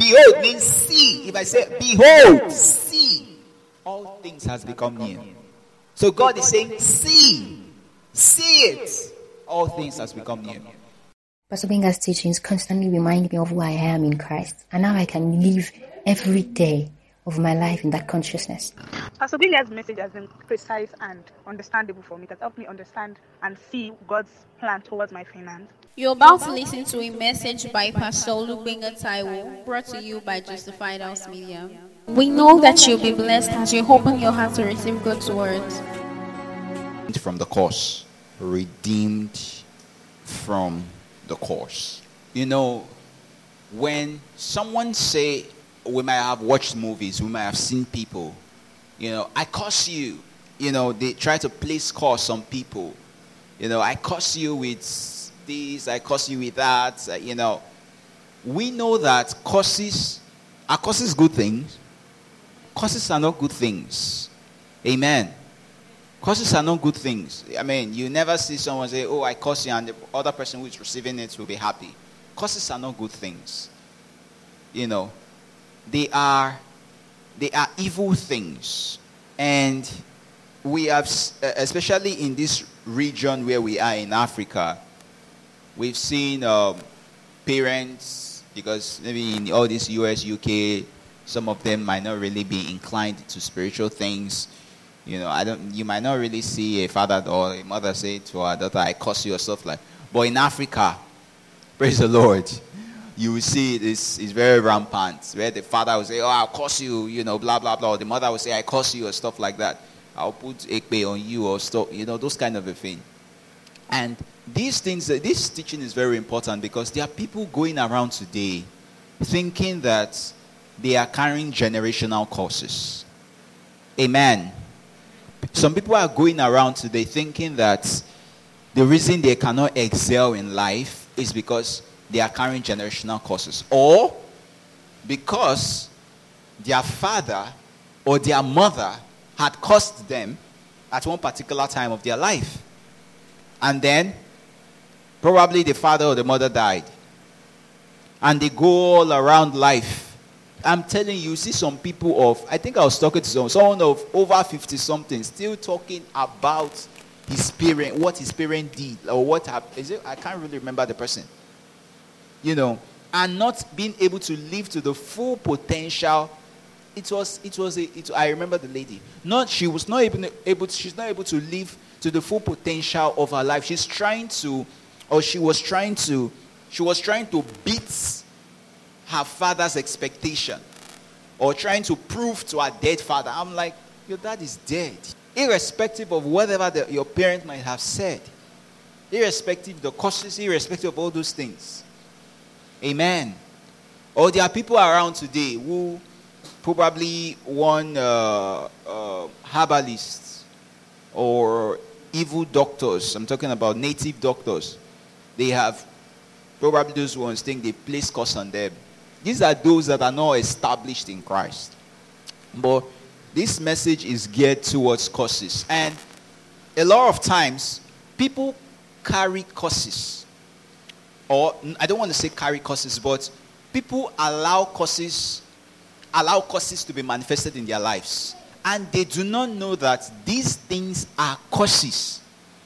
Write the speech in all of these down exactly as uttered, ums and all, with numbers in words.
Behold means see. If I say, behold, see, all things has become new. So God is saying, see, see it. All things has become new. Pastor Gbenga's teachings constantly remind me of who I am in Christ, and how I can live every day of my life in that consciousness. Pastor Gbenga's message has been precise and understandable for me. It has helped me understand and see God's plan towards my finance. You're about to listen to a message by Pastor Olugbenga Taiwo, brought to you by Justified House Media. We know that you'll be blessed as you open your heart to receive God's words. From the course, redeemed from the course. You know, when someone say, we might have watched movies, we might have seen people, you know, I curse you. You know, they try to place curse on people. You know, I curse you with this, I curse you with that. Uh, you know, we know that curses, are curses good things? Curses are not good things. Amen. Curses are not good things. I mean, you never see someone say, oh, I curse you, and the other person who is receiving it will be happy. Curses are not good things. You know, they are, they are evil things. And we have, especially in this region where we are in Africa, we've seen um, parents, because maybe in all this U S, U K, some of them might not really be inclined to spiritual things. You know, I don't. You might not really see a father or a mother say to her daughter, I curse you or stuff like that. But in Africa, praise the Lord, you will see it is it's very rampant. Where the father will say, oh, I'll curse you, you know, blah, blah, blah. Or the mother will say, I curse you or stuff like that. I'll put ekpe on you or stuff, you know, those kind of a thing. And these things, this teaching is very important because there are people going around today thinking that they are carrying generational curses. Amen. Some people are going around today thinking that the reason they cannot excel in life is because they are carrying generational curses, or because their father or their mother had cursed them at one particular time of their life. And then probably the father or the mother died. And they go all around life. I'm telling you, you see some people of, I think I was talking to someone, someone of over fifty something, still talking about his parent, what his parent did, or what happened. Is it, I can't really remember the person. You know, and not being able to live to the full potential. It was, it was, a, it, I remember the lady. Not, she was not even able to, she's not able to live to the full potential of her life. She's trying to, or she was trying to, she was trying to beat her father's expectation, or trying to prove to her dead father. I'm like, your dad is dead. Irrespective of whatever the, your parent might have said. Irrespective of the causes, irrespective of all those things. Amen. Or there are people around today who probably one uh, uh, herbalists or evil doctors. I'm talking about native doctors. They have, probably those ones think they place curse on them. These are those that are not established in Christ. But this message is geared towards curses. And a lot of times, people carry curses. Or, I don't want to say carry curses, but people allow curses, allow curses to be manifested in their lives. And they do not know that these things are curses.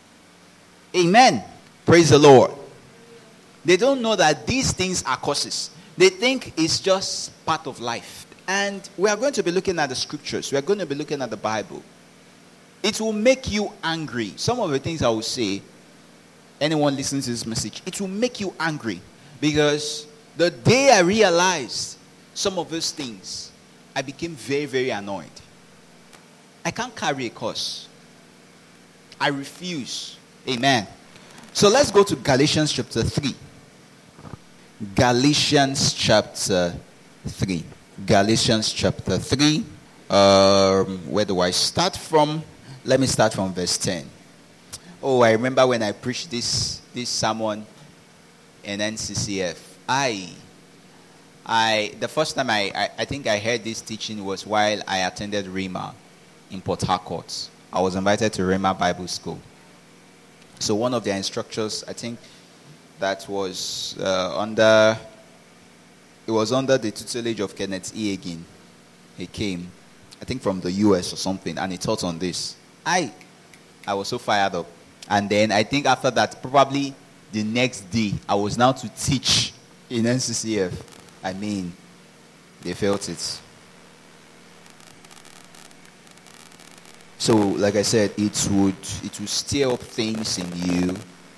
Amen. Praise the Lord. They don't know that these things are curses. They think it's just part of life. And we are going to be looking at the scriptures. We are going to be looking at the Bible. It will make you angry. Some of the things I will say, anyone listening to this message, it will make you angry. Because the day I realized some of those things, I became very, very annoyed. I can't carry a curse. I refuse. Amen. So let's go to Galatians chapter three. Galatians chapter three. Galatians chapter three. Um, where do I start from? Let me start from verse ten. Oh, I remember when I preached this this sermon in N C C F. I, I the first time I, I, I think I heard this teaching was while I attended Rhema in Port Harcourt. I was invited to Rhema Bible School. So one of their instructors, I think that was uh, under, it It was under the tutelage of Kenneth E. Hagin. He came, I think from the U S or something, and he taught on this. I, I was so fired up. And then I think after that, probably the next day, I was now to teach in N C C F. I mean, they felt it. So, like I said, it would it will stir up things in you,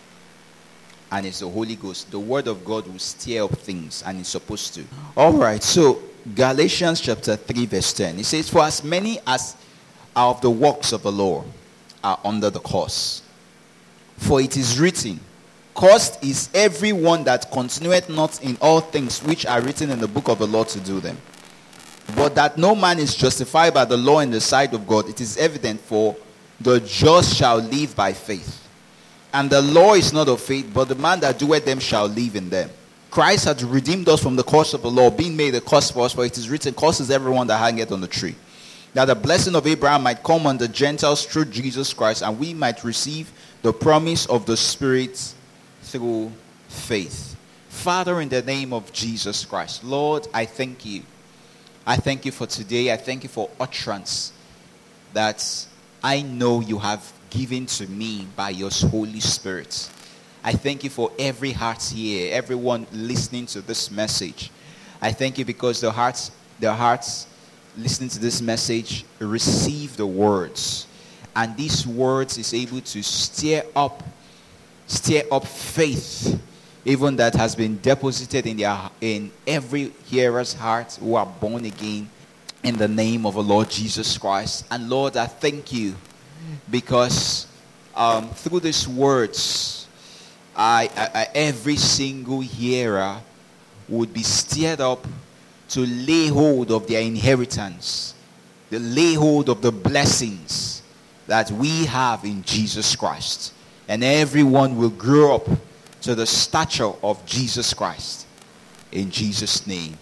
and it's the Holy Ghost. The Word of God will stir up things, and it's supposed to. All right. So Galatians chapter three, verse ten. It says, "For as many as are of the works of the law are under the curse. For it is written, Cursed is everyone that continueth not in all things which are written in the book of the law to do them. But that no man is justified by the law in the sight of God, it is evident, for the just shall live by faith. And the law is not of faith, but the man that doeth them shall live in them. Christ hath redeemed us from the curse of the law, being made a curse for us, for it is written, Cursed is everyone that hangeth on the tree, that the blessing of Abraham might come on the Gentiles through Jesus Christ, and we might receive the promise of the Spirit through faith." Father, in the name of Jesus Christ, Lord, I thank you. I thank you for today. I thank you for utterance that I know you have given to me by your Holy Spirit. I thank you for every heart here, everyone listening to this message. I thank you because the hearts, the hearts listening to this message receive the words, and these words is able to stir up, stir up faith, even that has been deposited in their in every hearer's heart who are born again in the name of the Lord Jesus Christ. And Lord, I thank you because um, through these words, I, I, I every single hearer would be stirred up to lay hold of their inheritance, to lay hold of the blessings that we have in Jesus Christ, and everyone will grow up to the stature of Jesus Christ. In Jesus' name,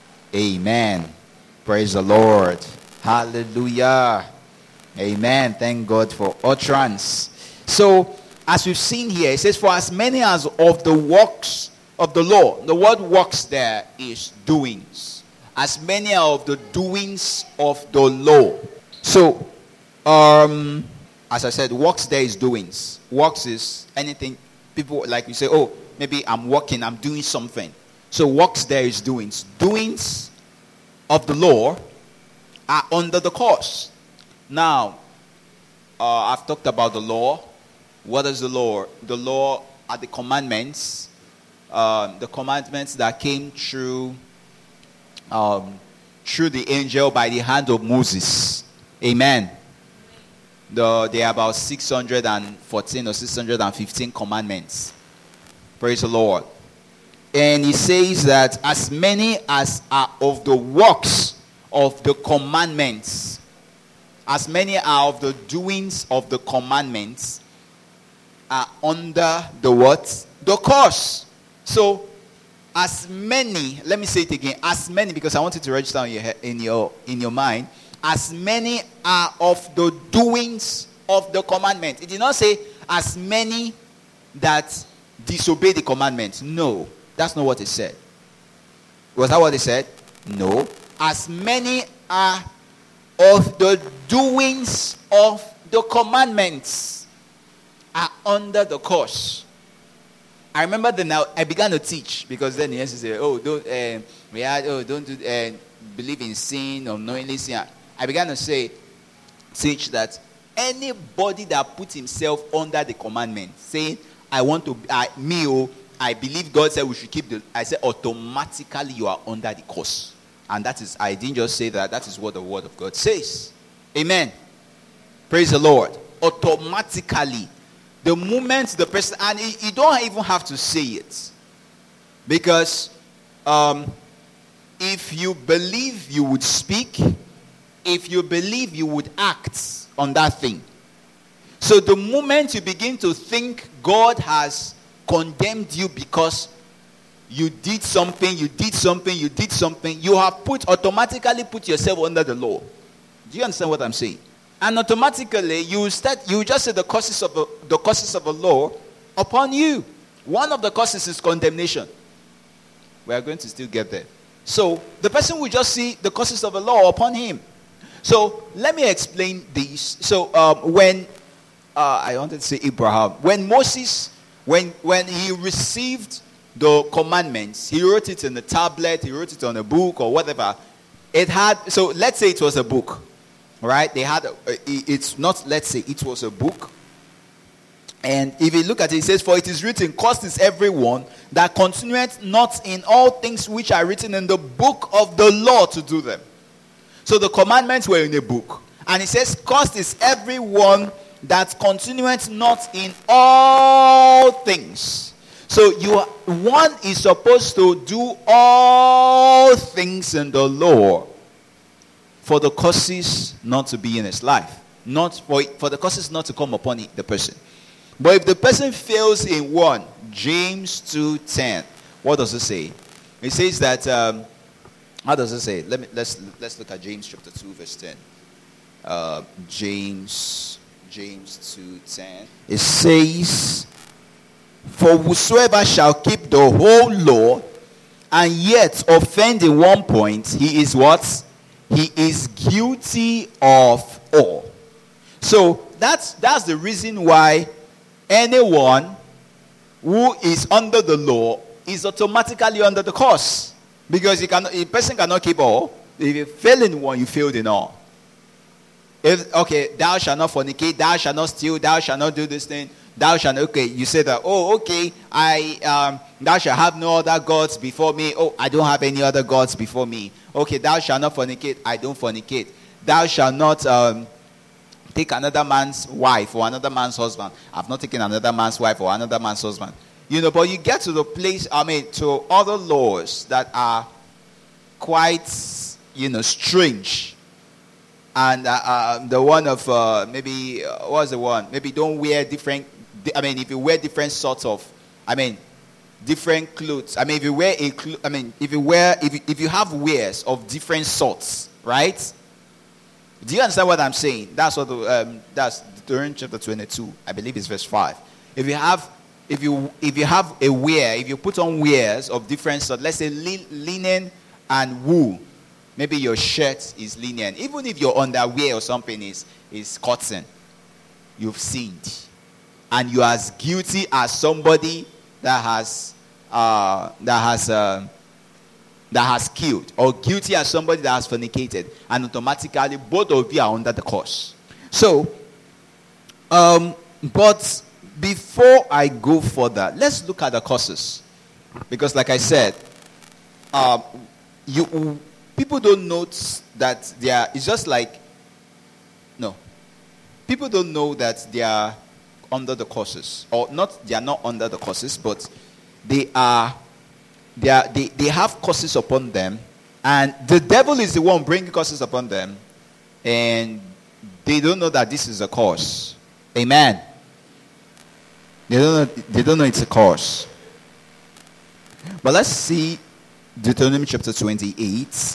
amen. Praise the Lord. Hallelujah. Amen. Thank God for utterance. So, as we've seen here, it says, "For as many as of the works of the law," the word works there is doings. As many of the doings of the law. So, um, as I said, works there is doings. Works is anything. People like you say, oh, maybe I'm working, I'm doing something. So works there is doings. Doings of the law are under the curse. Now, uh, I've talked about the law. What is the law? The law are the commandments. Uh, the commandments that came through, um, through the angel by the hand of Moses. Amen. The, there are about six hundred fourteen or six hundred fifteen commandments. Praise the Lord. And he says that as many as are of the works of the commandments, as many are of the doings of the commandments, are under the what? The curse. So, as many, let me say it again, as many, because I want you to register in your, in your, in your mind, as many are of the doings of the commandment. It did not say as many that disobey the commandment. No, that's not what it said. Was that what it said? No. As many are of the doings of the commandments are under the curse. I remember that now I began to teach, because then he used to say, oh, don't, uh, we had, oh, don't do, uh, believe in sin or knowingly sin. I began to say, teach that anybody that puts himself under the commandment, saying, I want to, I, me, oh, I believe God said we should keep the, I said, automatically you are under the curse. And that is, I didn't just say that, that is what the word of God says. Amen. Praise the Lord. Automatically. The moment the person, and you don't even have to say it. Because um, if you believe, you would speak. If you believe, you would act on that thing. So the moment you begin to think God has condemned you because you did something, you did something, you did something, you have put automatically put yourself under the law. Do you understand what I'm saying? And automatically you start, you just say the causes of a, the causes of the law upon you. One of the causes is condemnation. We are going to still get there. So the person will just see the curses of the law upon him. So let me explain this. So um, when uh, I wanted to say Abraham, when Moses, when when he received the commandments, he wrote it in a tablet, he wrote it on a book or whatever. It had, so let's say it was a book, right? They had, it's not, let's say it was a book. And if you look at it, it says, for it is written, cursed is everyone that continueth not in all things which are written in the book of the law to do them. So the commandments were in a book. And it says, cursed is everyone that continueth not in all things. So you are, one is supposed to do all things in the law for the curses not to be in his life. Not for, for the curses not to come upon the person. But if the person fails in one, James two ten, what does it say? It says that, um, how does it say? Let me, let's, let's look at James chapter two verse ten. Uh, James, James two ten. It says, for whosoever shall keep the whole law and yet offend in one point, he is what? He is guilty of all. So that's that's the reason why anyone who is under the law is automatically under the curse. Because you cannot, a person cannot keep all. If you fail in one, you failed in all. If, okay, thou shalt not fornicate, thou shalt not steal, thou shalt not do this thing. Thou shalt, okay, you say that, oh, okay, I, um, thou shalt have no other gods before me. Oh, I don't have any other gods before me. Okay, thou shalt not fornicate, I don't fornicate. Thou shalt not um, take another man's wife or another man's husband. I've not taken another man's wife or another man's husband. You know, but you get to the place, I mean, to other laws that are quite, you know, strange. And uh, uh, the one of, uh, maybe, uh, what was the one? Maybe don't wear different, I mean, if you wear different sorts of, I mean, different clothes. I mean, if you wear a, clo- I mean, if you wear, if you, if you have wears of different sorts, right? Do you understand what I'm saying? That's what, the, um, that's Deuteronomy chapter twenty-two, I believe it's verse five. If you have, if you, if you have a wear, if you put on wears of different sorts, let's say li- linen and wool, maybe your shirt is linen. Even if your underwear or something is, is cotton, you've sinned. And you are as guilty as somebody that has uh, that has uh, that has killed, or guilty as somebody that has fornicated, and automatically both of you are under the curse. So, um, but before I go further, let's look at the curses, because, like I said, uh, you people don't note that they are. It's just like no, people don't know that they are under the curses, or not, they are not under the curses, but they are, they are, they, they have curses upon them, and the devil is the one bringing curses upon them, and they don't know that this is a curse. Amen. They don't know, they don't know it's a curse. But let's see Deuteronomy chapter twenty-eight.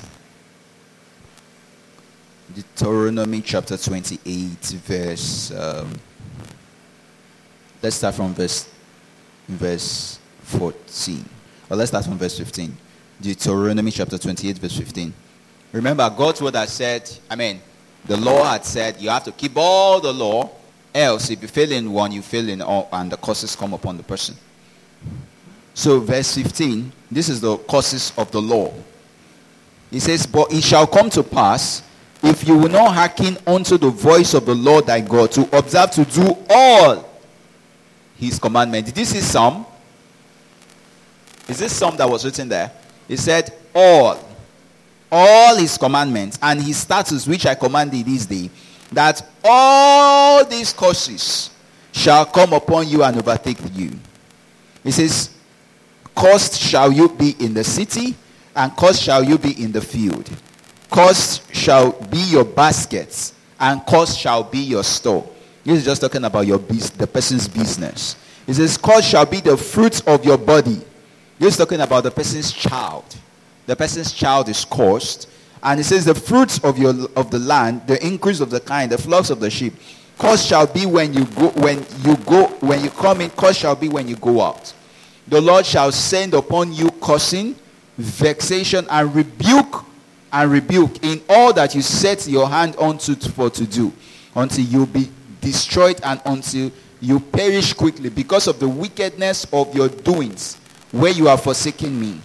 Deuteronomy chapter twenty-eight, verse. Um, let's start from verse verse fourteen. Or let's start from verse fifteen. Deuteronomy chapter twenty-eight, verse fifteen. Remember, God's word has said, I mean, the law had said you have to keep all the law, else if you fail in one, you fail in all, and the curses come upon the person. So verse fifteen, this is the curses of the law. It says, but it shall come to pass, if you will not hearken unto the voice of the Lord thy God, to observe to do all his commandments. Did you see some? Is this some that was written there? It said all. All his commandments and his statutes which I command thee this day, that all these curses shall come upon you and overtake you. It says, cursed shall you be in the city, and cursed shall you be in the field. Cursed shall be your baskets, and cursed shall be your store. This is just talking about your bus- the person's business. It says, cursed shall be the fruit of your body. This is talking about the person's child. The person's child is cursed. And it says, the fruits of your of the land, the increase of the kind, the flocks of the sheep. Cursed shall be when you go when you go when you come in, cursed shall be when you go out. The Lord shall send upon you cursing, vexation, and rebuke, and rebuke in all that you set your hand unto for to do, until you be destroyed and until you perish quickly because of the wickedness of your doings, where you are forsaking me.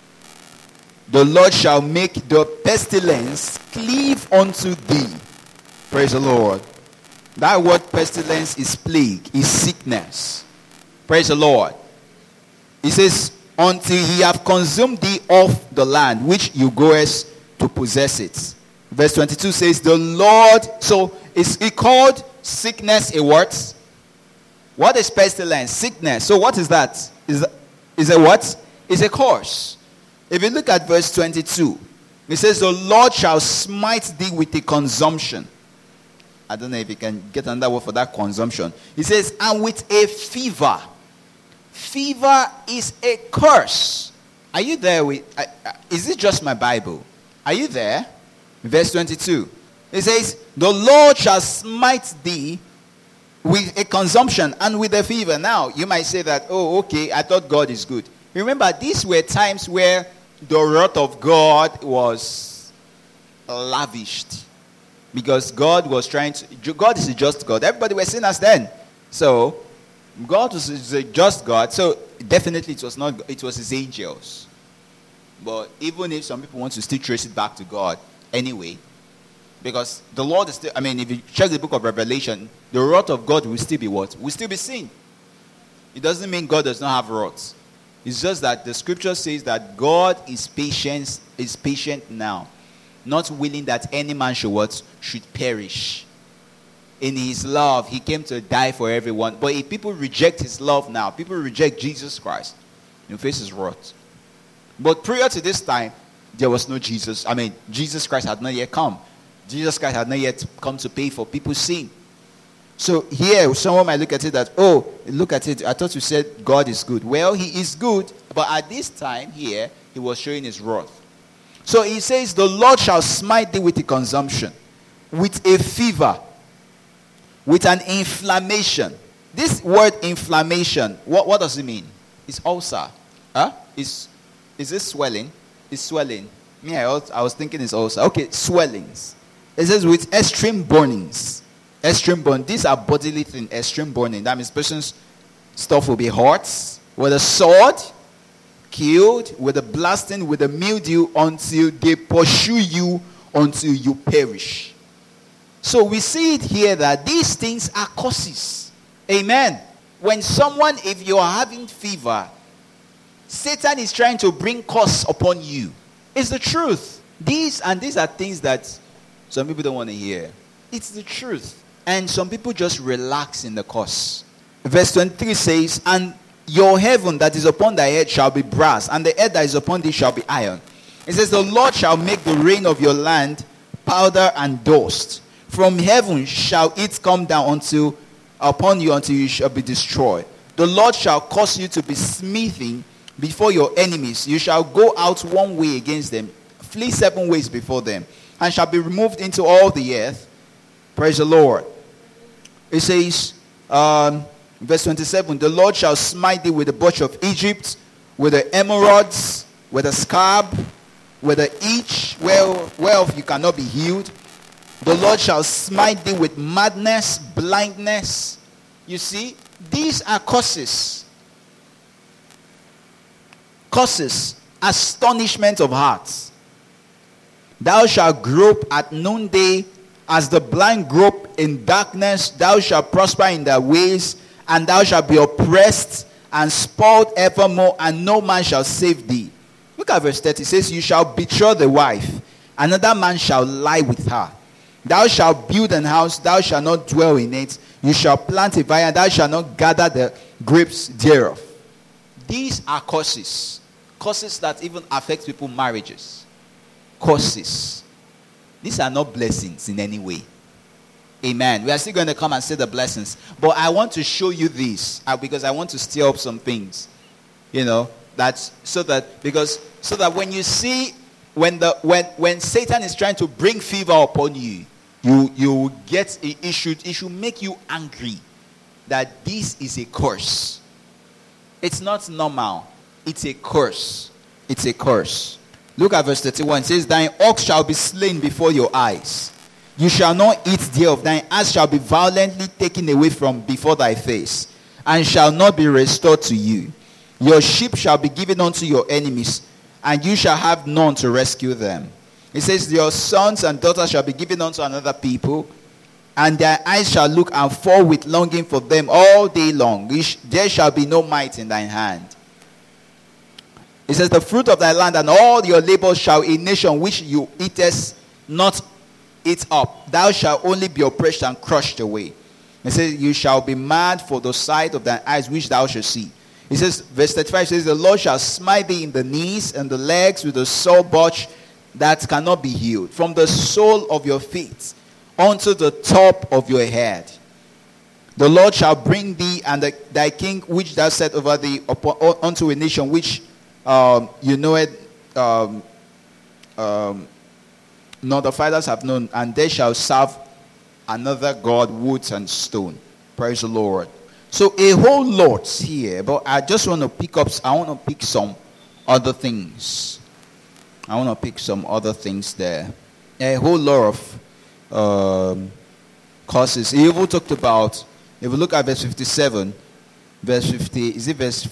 The Lord shall make the pestilence cleave unto thee. Praise the Lord. That word pestilence is plague, is sickness. Praise the Lord. He says, until he have consumed thee off the land, which you goest to possess it. Verse twenty-two says, the Lord, so is he called sickness a what? What is pestilence? Sickness. So what is that? Is is a what? Is a curse. If you look at verse twenty-two, it says, the Lord shall smite thee with a consumption. I don't know if you can get another word for that consumption. He says, and with a fever. Fever is a curse. Are you there? With? Uh, uh, is it just my Bible? Are you there? Verse twenty-two. It says, the Lord shall smite thee with a consumption and with a fever. Now, you might say that, oh, okay, I thought God is good. Remember, these were times where the wrath of God was lavished. Because God was trying to, God is a just God. Everybody were sinners then. So, God was a just God. So, definitely it was not, it was his angels. But even if some people want to still trace it back to God, anyway, because the Lord is still, I mean, if you check the book of Revelation, the wrath of God will still be what? Will still be seen. It doesn't mean God does not have wrath. It's just that the scripture says that God is patient, is patient now, not willing that any man should what? Should perish. In his love, he came to die for everyone. But if people reject his love now, people reject Jesus Christ, you face his wrath. But prior to this time, there was no Jesus. I mean, Jesus Christ had not yet come. Jesus Christ had not yet come to pay for people's sin. So here, someone might look at it that, oh, look at it, I thought you said God is good. Well, he is good, but at this time here, he was showing his wrath. So he says, the Lord shall smite thee with a consumption, with a fever, with an inflammation. This word inflammation, what, what does it mean? It's ulcer. Huh? Is, is this swelling? It's swelling. Me, I was, I was thinking it's ulcer. Okay, swellings. It says with extreme burnings. Extreme burn. These are bodily things. Extreme burning. That means person's stuff will be hot. With a sword, killed. With a blasting, with a mildew, until they pursue you, until you perish. So we see it here that these things are causes. Amen. When someone, if you are having fever, Satan is trying to bring curse upon you. It's the truth. These and these are things that some people don't want to hear. It's the truth. And some people just relax in the curse. Verse twenty-three says, and your heaven that is upon thy head shall be brass, and the head that is upon thee shall be iron. It says, the Lord shall make the rain of your land powder and dust. From heaven shall it come down until upon you until you shall be destroyed. The Lord shall cause you to be smitten before your enemies. You shall go out one way against them, flee seven ways before them, and shall be removed into all the earth. Praise the Lord. It says, um, verse twenty-seven, the Lord shall smite thee with the botch of Egypt, with the emeralds, with the scab, with the itch, whereof you cannot be healed. The Lord shall smite thee with madness, blindness. You see, these are causes. Causes, astonishment of hearts. Thou shalt grope at noonday, as the blind grope in darkness. Thou shalt prosper in thy ways, and thou shalt be oppressed and spoiled evermore, and no man shall save thee. Look at verse thirty. It says, you shall betroth the wife, another man shall lie with her. Thou shalt build an house, thou shalt not dwell in it. You shall plant a vineyard, thou shalt not gather the grapes thereof. These are causes. Causes that even affect people's marriages. Causes. These are not blessings in any way. Amen. We are still going to come and say the blessings. But I want to show you this uh, because I want to stir up some things. You know, that's so that because so that when you see when the when when Satan is trying to bring fever upon you, you you get it, it should it should make you angry that this is a curse. It's not normal. It's a curse. It's a curse. Look at verse thirty-one. It says, thine ox shall be slain before your eyes. You shall not eat thereof. Thine ass shall be violently taken away from before thy face, and shall not be restored to you. Your sheep shall be given unto your enemies, and you shall have none to rescue them. It says, your sons and daughters shall be given unto another people, and their eyes shall look and fall with longing for them all day long. There shall be no might in thine hand. It says, the fruit of thy land and all your labors shall a nation which you eatest not eat up. Thou shalt only be oppressed and crushed away. It says, you shall be mad for the sight of thine eyes which thou shalt see. It says, verse thirty-five says, the Lord shall smite thee in the knees and the legs with a sore botch that cannot be healed, from the sole of your feet unto the top of your head. The Lord shall bring thee and the, thy king which thou set over thee upon, unto a nation which um, you know it, um, um, nor the fathers have known, and they shall serve another god, wood and stone. Praise the Lord. So a whole lot here, but I just want to pick up, I want to pick some other things. I want to pick some other things there. A whole lot of um, causes. He even talked about, if we look at verse fifty-seven, verse fifty, is it verse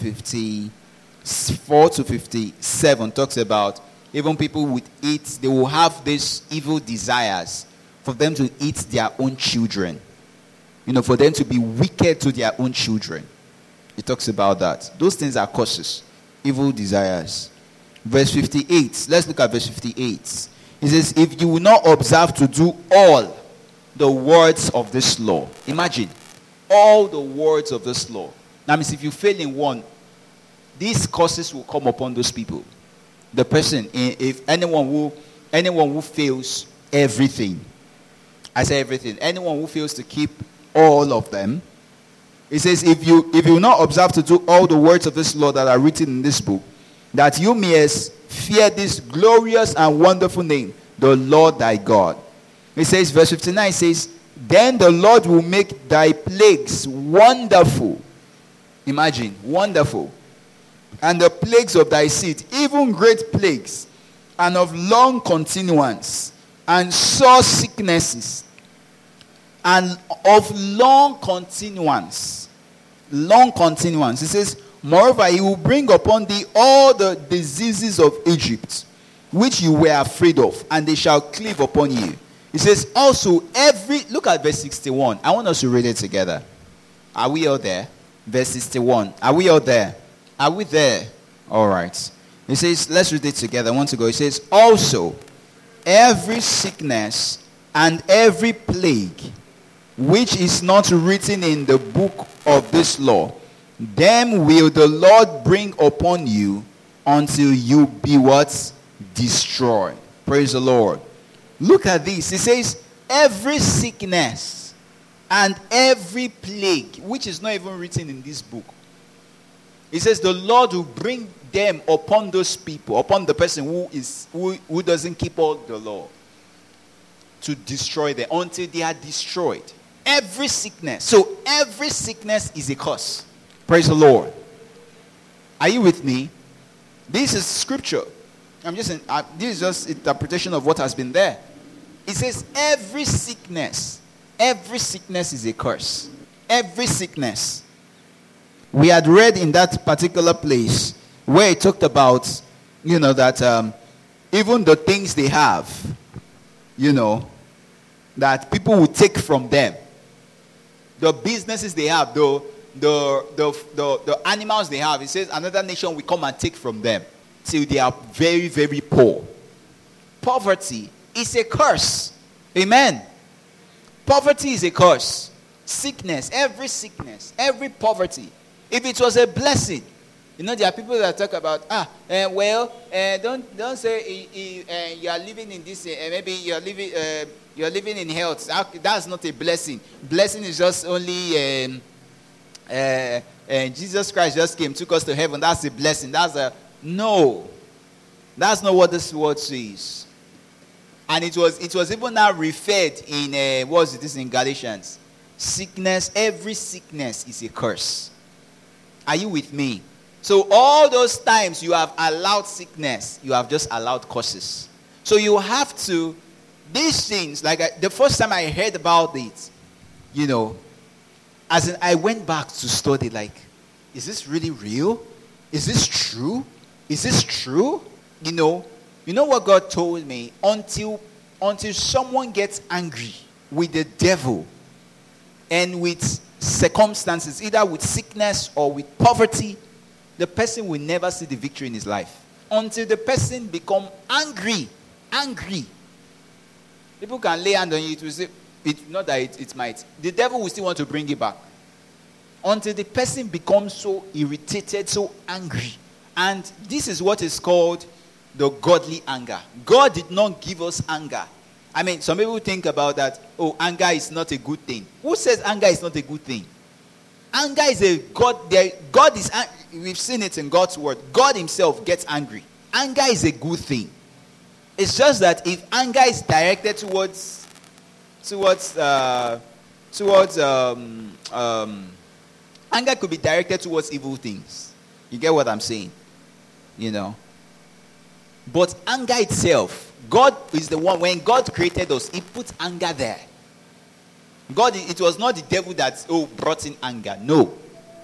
fifty-four to fifty-seven, talks about even people would eat, they will have these evil desires for them to eat their own children. You know, for them to be wicked to their own children. It talks about that. Those things are causes, evil desires. Verse fifty-eight. Let's look at verse fifty-eight. It says, if you will not observe to do all the words of this law. Imagine, all the words of this law. That means if you fail in one, these curses will come upon those people. The person, if anyone who, anyone who fails everything. I say everything. Anyone who fails to keep all of them. It says, if you if you will not observe to do all the words of this law that are written in this book, that you may fear this glorious and wonderful name, the Lord thy God. It says, verse fifty-nine says, then the Lord will make thy plagues wonderful. Imagine, wonderful. And the plagues of thy seed, even great plagues, and of long continuance, and sore sicknesses, and of long continuance. Long continuance. It says, moreover, he will bring upon thee all the diseases of Egypt, which you were afraid of, and they shall cleave upon you. It says, also every, look at verse sixty-one. I want us to read it together. Are we all there? Verse sixty-one. Are we all there? Are we there? All right. It says, let's read it together. I want to go. It says, also every sickness and every plague which is not written in the book of this law, them will the Lord bring upon you until you be what? Destroyed. Praise the Lord. Look at this. It says, every sickness and every plague, which is not even written in this book. It says the Lord will bring them upon those people, upon the person who is who, who doesn't keep all the law, to destroy them until they are destroyed. Every sickness. So every sickness is a curse. Praise the Lord. Are you with me? This is scripture. I'm just in, uh, this is just interpretation of what has been there. It says every sickness, every sickness is a curse. Every sickness. We had read in that particular place where it talked about, you know, that um, even the things they have, you know, that people will take from them. The businesses they have, the, the, the, the, the animals they have, it says another nation will come and take from them till they are very, very poor. Poverty is a curse. Amen. Poverty is a curse. Sickness, every sickness, every poverty. If it was a blessing, you know, there are people that talk about, ah, uh, well, uh, don't don't say uh, uh, you are living in this, uh, maybe you are living, uh, you are living in health. That's not a blessing. Blessing is just only, um, uh, uh, Jesus Christ just came, took us to heaven. That's a blessing. That's a, no. That's not what this word says. And it was, it was even now referred in, uh, what was it, this in Galatians? Sickness, every sickness is a curse. Are you with me? So all those times you have allowed sickness, you have just allowed curses. So you have to, these things, like I, the first time I heard about it, you know, as in I went back to study, like, is this really real? Is this true? Is this true? You know, you know what God told me? Until, until someone gets angry with the devil and with circumstances, either with sickness or with poverty, the person will never see the victory in his life. Until the person become angry. Angry. People can lay hand on you. It will say, it, not that it, it might. The devil will still want to bring it back. Until the person becomes so irritated, so angry. And this is what is called the godly anger. God did not give us anger. I mean, some people think about that, oh, anger is not a good thing. Who says anger is not a good thing? Anger is a God. There, God is. We've seen it in God's word. God Himself gets angry. Anger is a good thing. It's just that if anger is directed towards, towards, uh, towards, um, um, anger could be directed towards evil things. You get what I'm saying? You know. But anger itself, God is the one. When God created us, He put anger there. God, it was not the devil that oh brought in anger. No.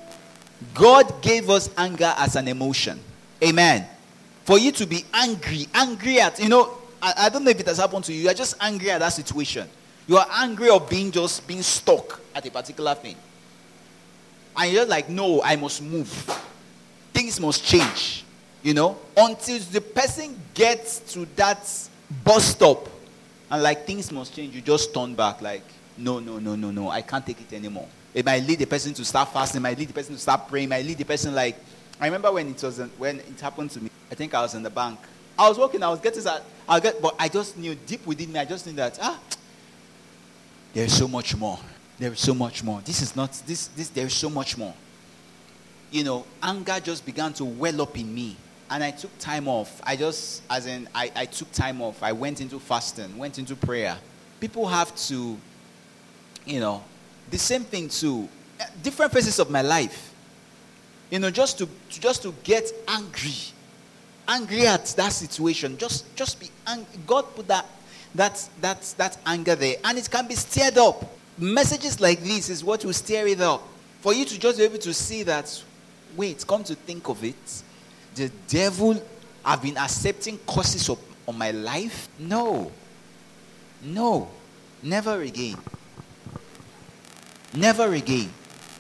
God gave us anger as an emotion. Amen. For you to be angry, angry at, you know, I, I don't know if it has happened to you. You are just angry at that situation. You are angry of being just being stuck at a particular thing. And you're like, no, I must move. Things must change. You know, until the person gets to that bus stop and like things must change, you just turn back like, no, no, no, no, no, I can't take it anymore. It might lead the person to start fasting, it might lead the person to start praying, it might lead the person like, I remember when it was when it happened to me. I think I was in the bank. I was working, I was getting that, I get, but I just knew deep within me, I just knew that ah, there is so much more. There is so much more. This is not this this. There is so much more. You know, anger just began to well up in me, and I took time off. I just, as in, I, I took time off. I went into fasting, went into prayer. People have to, you know, the same thing too. Different phases of my life. You know, just to, to just to get angry, angry at that situation. Just just be angry. God put that that that that anger there, and it can be stirred up. Messages like this is what will stir it up for you to just be able to see that. Wait, come to think of it, the devil have been accepting curses of, on my life? No, no, never again. Never again.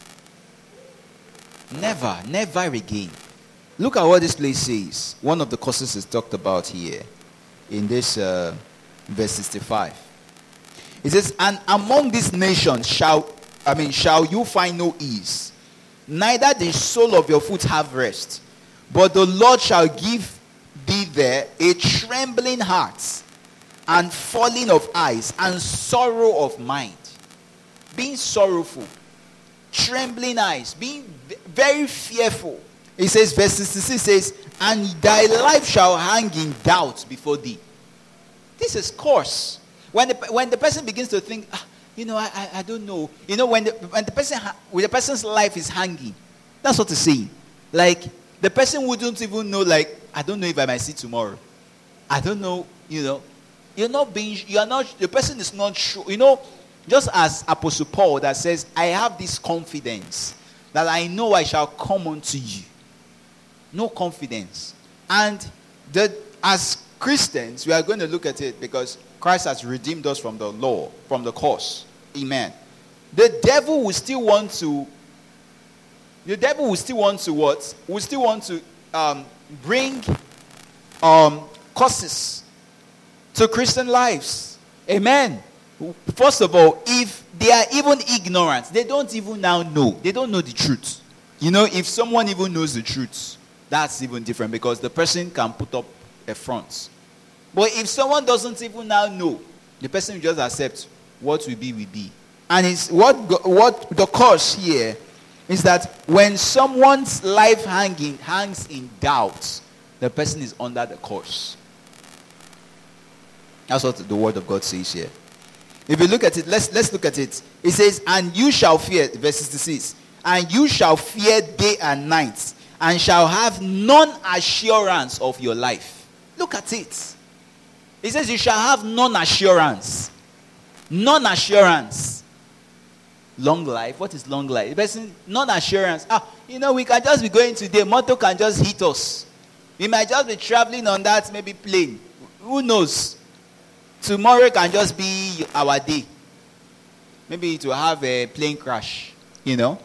Never, never again. Look at what this place says. One of the curses is talked about here in this uh, verse sixty-five. It says, and among these nations shall, I mean, shall you find no ease, neither the sole of your foot have rest. But the Lord shall give thee there a trembling heart, and falling of eyes, and sorrow of mind. Being sorrowful, trembling eyes, being very fearful. It says, verse sixty-six says, and thy life shall hang in doubt before thee. This is curse. When the, when the person begins to think, ah, you know, I, I I don't know. You know, when the when the person when the person's life is hanging, that's what it's saying. Like the person wouldn't even know. Like, I don't know if I might see tomorrow. I don't know. You know, you're not being. You are not. The person is not sure. You know, just as Apostle Paul that says, I have this confidence that I know I shall come unto you. No confidence. And the as Christians, we are going to look at it because Christ has redeemed us from the law, from the curse. Amen. The devil will still want to, the devil will still want to what? Will still want to um, bring um, curses to Christian lives. Amen. First of all, if they are even ignorant, they don't even now know. They don't know the truth. You know, if someone even knows the truth, that's even different because the person can put up a front. But if someone doesn't even now know, the person will just accept what will be, will be. And it's what, what the curse here is that when someone's life hanging, hangs in doubt, the person is under the curse. That's what the word of God says here. If you look at it, let's let's look at it. It says, and you shall fear, verse sixty-six, and you shall fear day and night, and shall have none assurance of your life. Look at it. It says you shall have none assurance. None assurance. Long life. What is long life? The person, none assurance. Ah, you know, we can just be going today. Motor can just hit us. We might just be traveling on that maybe plane. Who knows? Tomorrow can just be our day. Maybe it will have a plane crash. You know?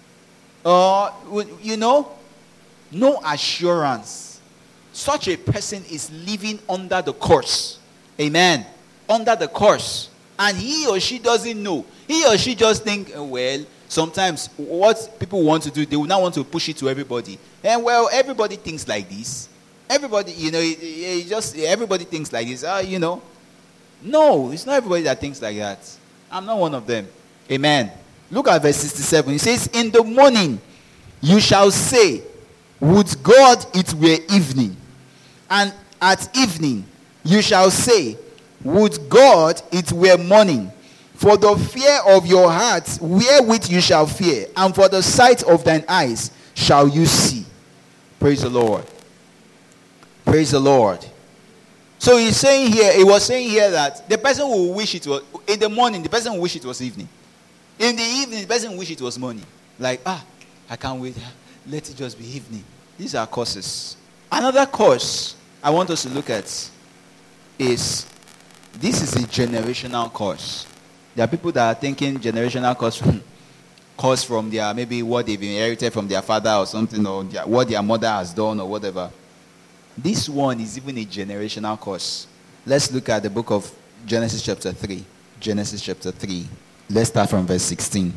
Or, you know, no assurance. Such a person is living under the curse. Amen. Under the curse. And he or she doesn't know. He or she just think, well, sometimes what people want to do, they will not want to push it to everybody. And well, everybody thinks like this. Everybody, you know, it, it just everybody thinks like this. Uh, you know. No, it's not everybody that thinks like that. I'm not one of them. Amen. Look at verse sixty-seven. It says, in the morning you shall say, would God it were evening. And at evening you shall say, would God it were morning. For the fear of your heart wherewith you shall fear, and for the sight of thine eyes shall you see. Praise the Lord. Praise the Lord. So he's saying here, he was saying here that the person will wish it was, in the morning, the person will wish it was evening. In the evening, the person will wish it was morning. Like, ah, I can't wait. Let it just be evening. These are curses. Another curse I want us to look at is, this is a generational curse. There are people that are thinking generational curse from, curse from their, maybe what they've inherited from their father or something, or their, what their mother has done or whatever. This one is even a generational curse. Let's look at the book of Genesis chapter three. Genesis chapter three. Let's start from verse sixteen.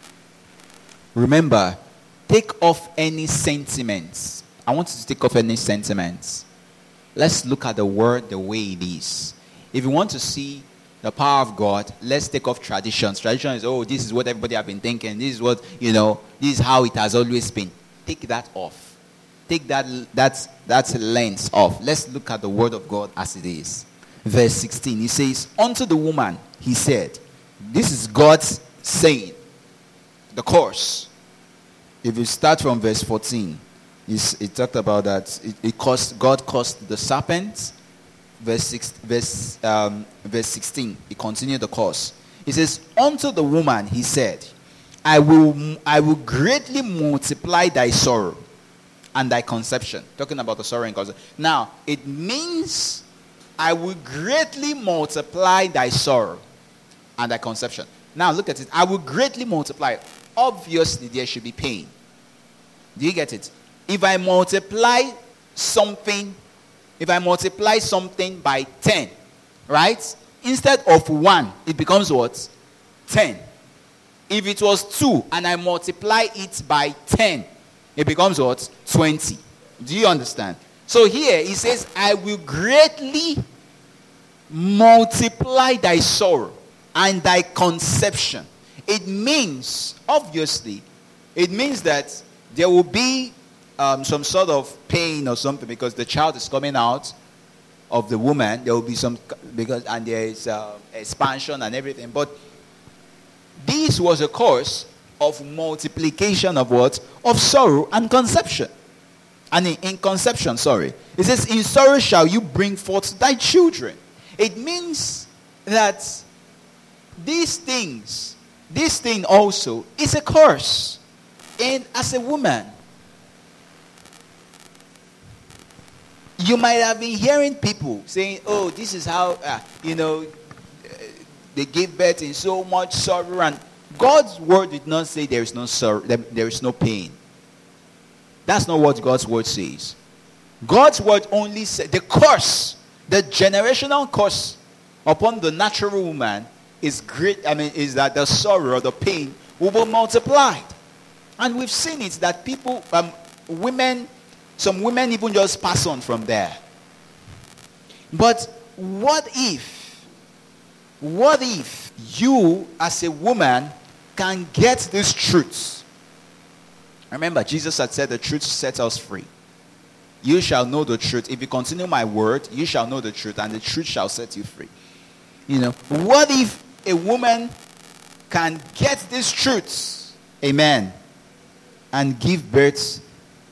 Remember, take off any sentiments. I want you to take off any sentiments. Let's look at the word the way it is. If you want to see the power of God, let's take off traditions. Tradition is, oh, this is what everybody have been thinking. This is what, you know, this is how it has always been. Take that off. Take that, that, that lens off. Let's look at the word of God as it is. Verse sixteen, he says, unto the woman, he said, this is God's saying, the curse. If you start from verse fourteen, it talked about that it, it caused, God caused the serpent. Verse six, verse um, verse sixteen, he continued the curse. He says, unto the woman, he said, I will I will greatly multiply thy sorrow and thy conception. Talking about the sorrow and conception. Now, it means I will greatly multiply thy sorrow and thy conception. Now, look at it. I will greatly multiply. Obviously, there should be pain. Do you get it? If I multiply something, if I multiply something by ten, right? Instead of one, it becomes what? ten. If it was two and I multiply it by ten, it becomes what? twenty. Do you understand? So here he says, I will greatly multiply thy sorrow and thy conception. It means, obviously, it means that there will be um, some sort of pain or something because the child is coming out of the woman. There will be some, because and there is uh, expansion and everything. But this was a course of multiplication of what? Of sorrow and conception. And in, in conception, sorry. It says, in sorrow shall you bring forth thy children. It means that these things, this thing also is a curse. And as a woman, you might have been hearing people saying, oh, this is how, uh, you know, they give birth in so much sorrow. And God's word did not say there is no sorrow, there is no pain. That's not what God's word says. God's word only says the curse, the generational curse upon the natural woman is great. I mean, is that the sorrow or the pain will be multiplied. And we've seen it that people, um, women, some women even just pass on from there. But what if, what if you as a woman can get these truths? Remember, Jesus had said the truth sets us free. You shall know the truth. If you continue my word, you shall know the truth, and the truth shall set you free. You know, what if a woman can get these truths, amen, and give birth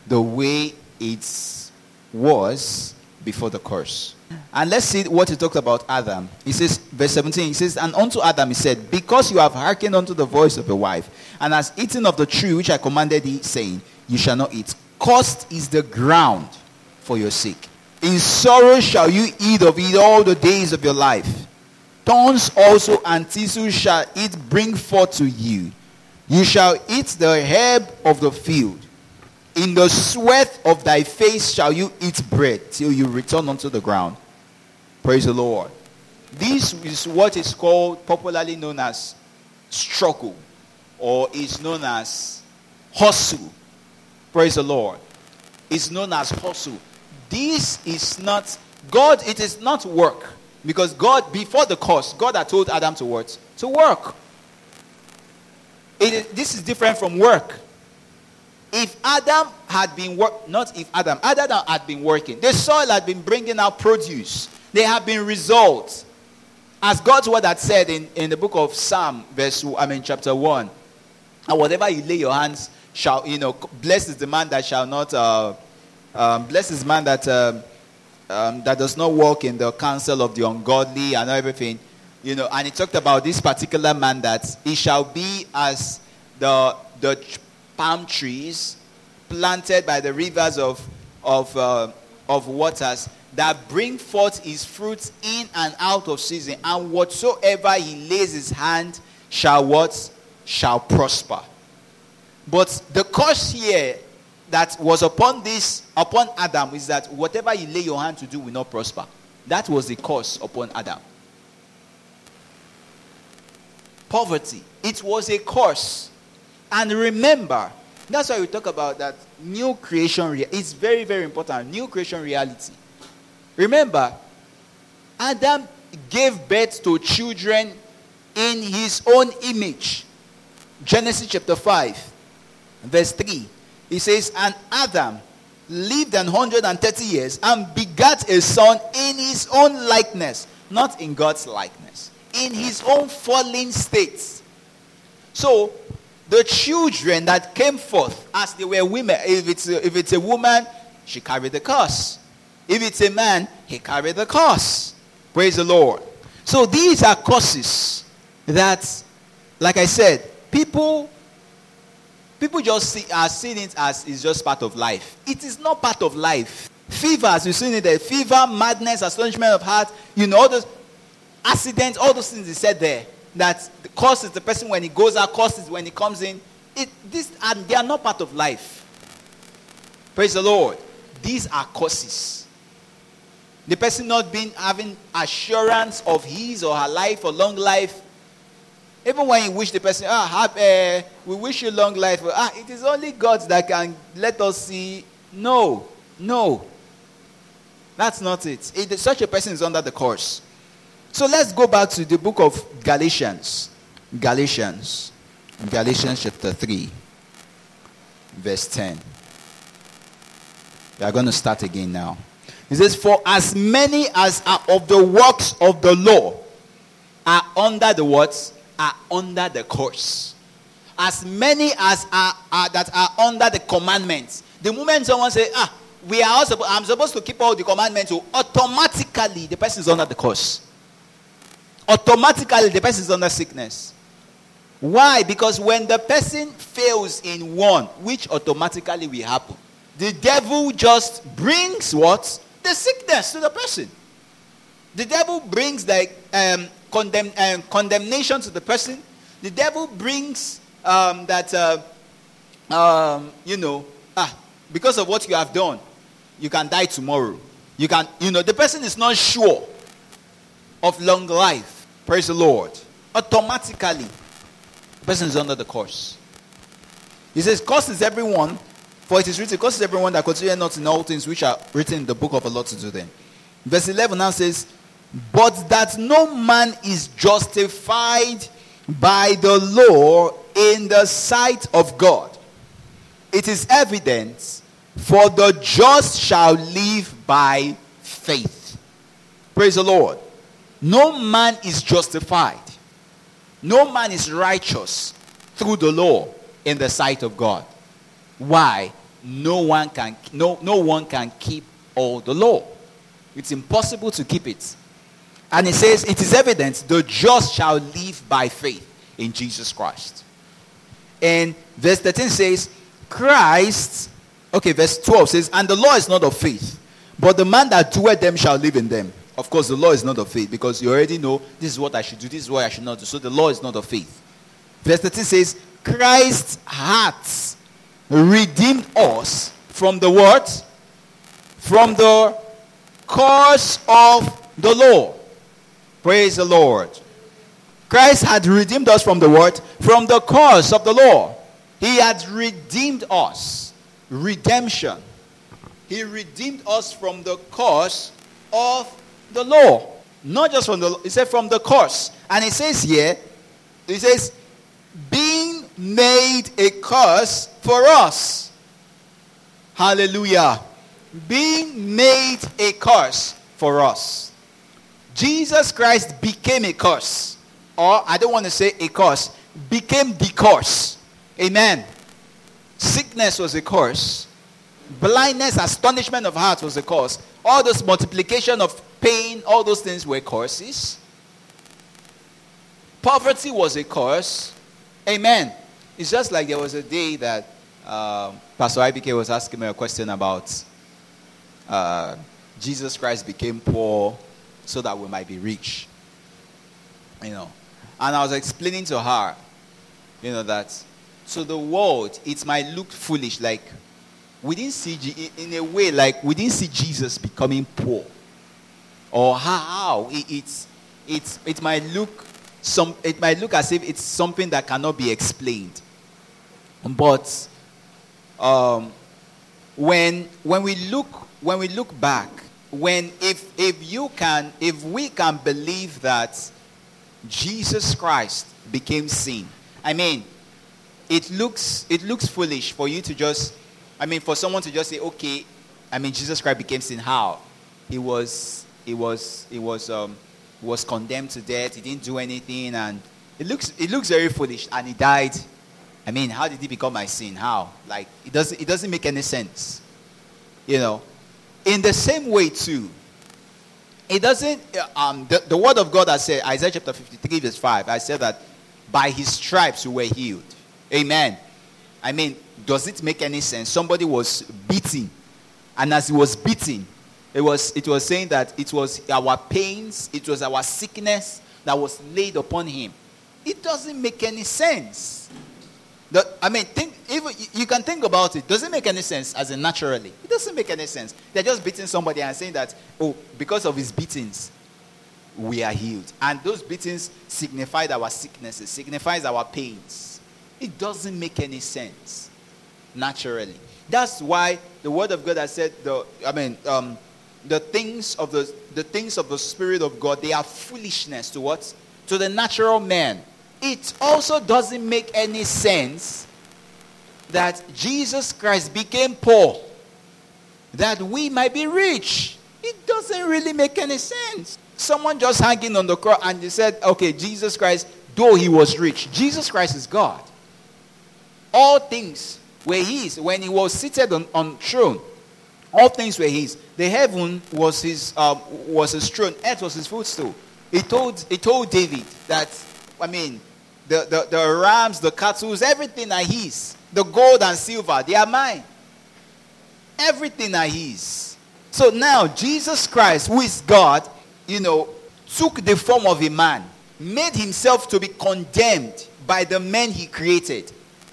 the way it was before the curse. And let's see what he talked about Adam. He says, verse seventeen, he says, and unto Adam he said, because you have hearkened unto the voice of your wife, and has eaten of the tree which I commanded thee, saying, you shall not eat. Cursed is the ground for your sake. In sorrow shall you eat of it all the days of your life. Thorns also and thistles shall it bring forth to you. You shall eat the herb of the field. In the sweat of thy face shall you eat bread till you return unto the ground. Praise the Lord. This is what is called, popularly known as struggle, or is known as hustle. Praise the Lord. It's known as hustle. This is not, God, it is not work. Because God, before the curse, God had told Adam to what? To work. It is, this is different from work. If Adam had been work, not if Adam, Adam had been working, the soil had been bringing out produce. There have been results. As God's word had said in, in the book of Psalm, verse, I mean, chapter one, and whatever you lay your hands shall, you know, blessed is the man that shall not, uh, um, blessed is the man that, uh, um, that does not walk in the counsel of the ungodly and everything, you know. And he talked about this particular man that he shall be as the the palm trees planted by the rivers of of uh, of waters, that bring forth his fruits in and out of season, and whatsoever he lays his hand shall what? Shall prosper. But the curse here that was upon this, upon Adam, is that whatever you lay your hand to do will not prosper. That was the curse upon Adam. Poverty. It was a curse. And remember, that's why we talk about that new creation. Rea- it's very, very important. New creation reality. Remember, Adam gave birth to children in his own image. Genesis chapter five, verse three. It says, and Adam lived an hundred and thirty years and begat a son in his own likeness, not in God's likeness, in his own fallen state. So, the children that came forth, as they were women, if it's a, if it's a woman, she carried the curse. If it's a man, he carried the curse. Praise the Lord. So these are curses that, like I said, people people just see, are seeing it as it's just part of life. It is not part of life. Fevers, you've seen it there. Fever, madness, astonishment of heart, you know, all those accidents, all those things he said there. That the curse is the person when he goes out, curse is when he comes in. It, this, and they are not part of life. Praise the Lord. These are curses. The person not being having assurance of his or her life or long life. Even when you wish the person, ah, have, uh, we wish you long life. Ah, it is only God that can let us see. No, no. That's not it. it. Such a person is under the curse. So let's go back to the book of Galatians. Galatians. Galatians chapter three. Verse ten. We are going to start again now. It says, for as many as are of the works of the law are under the what? Are under the curse. As many as are, are that are under the commandments. The moment someone says, ah, we are also, I'm supposed to keep all the commandments, so automatically the person is under the curse. Automatically the person is under sickness. Why? Because when the person fails in one, which automatically will happen, the devil just brings what? The sickness to the person. The devil brings the um, condemn, um, condemnation to the person. The devil brings um, that, uh, um, you know, ah, because of what you have done, you can die tomorrow. You can, you know, the person is not sure of long life. Praise the Lord. Automatically, the person is under the curse. He says, curse is everyone. For it is written, curse is everyone that considereth not in all things which are written in the book of the law to do them. Verse eleven now says, but that no man is justified by the law in the sight of God. It is evident, for the just shall live by faith. Praise the Lord. No man is justified. No man is righteous through the law in the sight of God. Why? no one can no no one can keep all the law. It's impossible to keep it. And it says, it is evident the just shall live by faith in Jesus Christ. And verse thirteen says, Christ, okay, verse twelve says, and the law is not of faith, but the man that doeth them shall live in them. Of course, the law is not of faith, because you already know this is what I should do, this is what I should not do. So the law is not of faith. Verse thirteen says, Christ hath redeemed us from the what? From the curse of the law. Praise the Lord. Christ had redeemed us from the what? From the curse of the law. He had redeemed us. Redemption. He redeemed us from the curse of the law. Not just from the law. He said from the curse. And it says here, it says, being made a curse for us. Hallelujah. Being made a curse for us. Jesus Christ became a curse. Or, I don't want to say a curse, became the curse. Amen. Sickness was a curse. Blindness, astonishment of heart was a curse. All this multiplication of pain, all those things were curses. Poverty was a curse. Amen. It's just like there was a day that uh, Pastor I B K was asking me a question about uh, Jesus Christ became poor so that we might be rich. You know. And I was explaining to her, you know, that to the world, it might look foolish. Like, we didn't see, in a way, like, we didn't see Jesus becoming poor. Or how it, it's, it's, it might look some, it might look as if it's something that cannot be explained. But um, when when we look when we look back, when if if you can if we can believe that Jesus Christ became sin, I mean, it looks it looks foolish for you to just, I mean, for someone to just say, okay, I mean, Jesus Christ became sin. How? He was he was he was um was condemned to death. He didn't do anything, and it looks it looks very foolish. And he died. I mean, how did he become my sin? How? Like, it doesn't it doesn't make any sense. You know. In the same way too, it doesn't um the, the word of God has said, Isaiah chapter fifty-three verse five, I said that by his stripes we were healed. Amen. I mean, does it make any sense? Somebody was beaten, and as he was beaten, it was it was saying that it was our pains, it was our sickness that was laid upon him. It doesn't make any sense. The, I mean, think even you can think about it. Does it make any sense as in naturally? It doesn't make any sense. They're just beating somebody and saying that, oh, because of his beatings, we are healed. And those beatings signified our sicknesses, signifies our pains. It doesn't make any sense naturally. That's why the word of God has said, the I mean, um, the things of the the things of the Spirit of God, they are foolishness to what? To the natural man. It also doesn't make any sense that Jesus Christ became poor, that we might be rich. It doesn't really make any sense. Someone just hanging on the cross and they said, okay, Jesus Christ, though he was rich, Jesus Christ is God. All things were his. When he was seated on, on throne, all things were his. The heaven was his um, was his throne. Earth was his footstool. He told he told David that, I mean, the, the, the rams, the cattle, everything are his. The gold and silver, they are mine. Everything are his. So now Jesus Christ, who is God, you know, took the form of a man, made himself to be condemned by the men he created.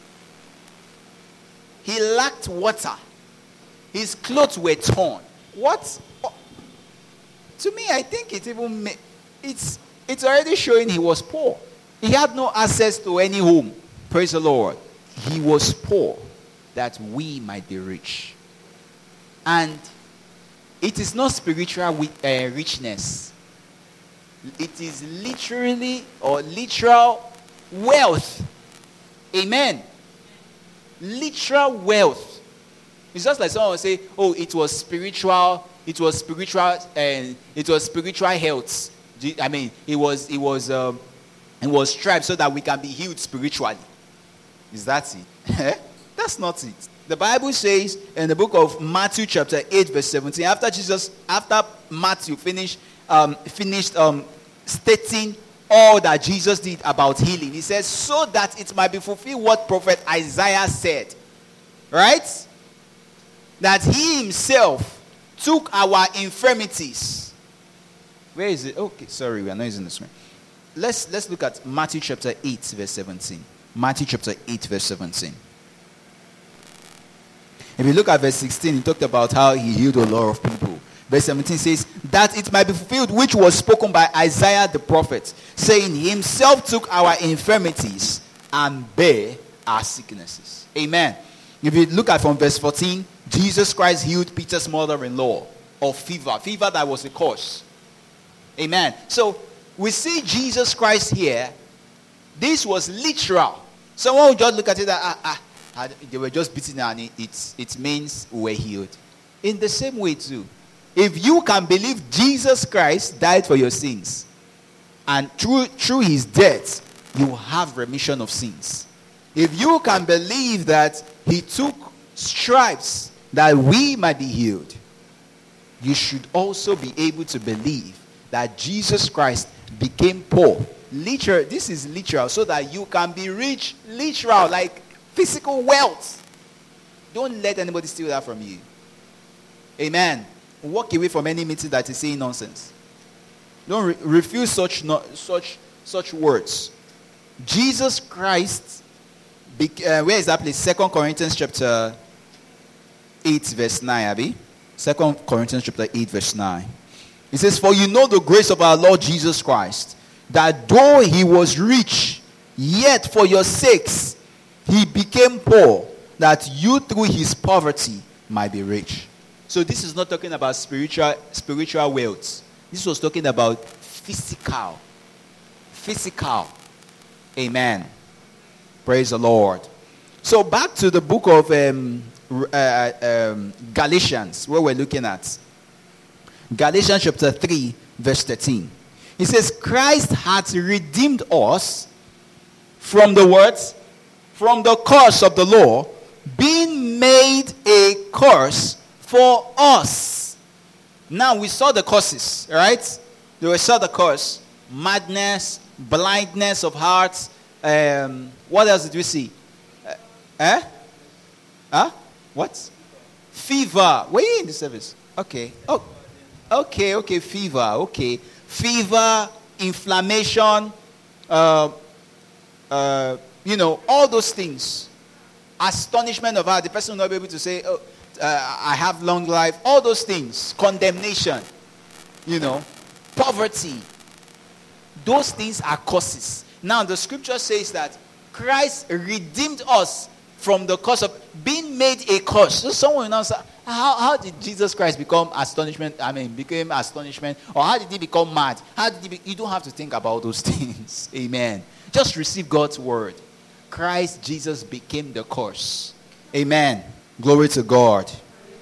He lacked water. His clothes were torn. What? To me, I think it even ma- it's it's already showing he was poor. He had no access to any home. Praise the Lord. He was poor that we might be rich. And it is not spiritual with, uh, richness. It is literally or literal wealth. Amen. Literal wealth. It's just like someone will say, oh, it was spiritual, it was spiritual, and it was spiritual health. I mean, it was, it was, um, it was striped so that we can be healed spiritually. Is that it? That's not it. The Bible says in the book of Matthew chapter eight verse seventeen, after Jesus, after Matthew finished, um, finished um, stating all that Jesus did about healing, he says, so that it might be fulfilled what prophet Isaiah said. Right? That he himself took our infirmities. Where is it? Okay, sorry, we are not using the screen. Let's, let's look at Matthew chapter eight verse seventeen. Matthew chapter eight verse seventeen. If you look at verse sixteen, he talked about how he healed a lot of people. Verse seventeen says, that it might be fulfilled which was spoken by Isaiah the prophet, saying, he himself took our infirmities and bare our sicknesses. Amen. If you look at from verse fourteen, Jesus Christ healed Peter's mother-in-law of fever. Fever that was the cause. Amen. So, we see Jesus Christ here. This was literal. Someone would just look at it that, ah, ah, ah, they were just beating and it, it, it means we were healed. In the same way too, if you can believe Jesus Christ died for your sins, and through, through his death, you have remission of sins. If you can believe that he took stripes that we might be healed, you should also be able to believe that Jesus Christ became poor. Literal, this is literal, so that you can be rich, literal, like physical wealth. Don't let anybody steal that from you. Amen. Walk away from any meeting that is saying nonsense. Don't re- refuse such no, such such words. Jesus Christ, be, uh, where is that place? Second Corinthians chapter eight verse nine, Abby. Second Corinthians chapter eight verse nine. It says, for you know the grace of our Lord Jesus Christ, that though he was rich, yet for your sakes he became poor, that you through his poverty might be rich. So this is not talking about spiritual spiritual wealth. This was talking about physical. Physical. Amen. Praise the Lord. So back to the book of um, uh, um, Galatians, where we're looking at. Galatians chapter three, verse thirteen. It says, Christ hath redeemed us from the words, from the curse of the law, being made a curse for us. Now we saw the curses, right? We saw the curse. Madness, blindness of hearts. Um, what else did we see? Uh, eh? Huh? What? Fever. Were you in the service? Okay. Oh. Okay, okay, fever, okay. Fever, inflammation, uh, uh, you know, all those things. Astonishment of heart. The person will not be able to say, oh, uh, I have long life. All those things. Condemnation, you know, poverty. Those things are causes. Now, the scripture says that Christ redeemed us from the curse of being made a curse. So someone will now say, how, how did Jesus Christ become astonishment? I mean, became astonishment? Or how did he become mad? How did he be, you don't have to think about those things. Amen. Just receive God's word. Christ Jesus became the curse. Amen. Glory to God.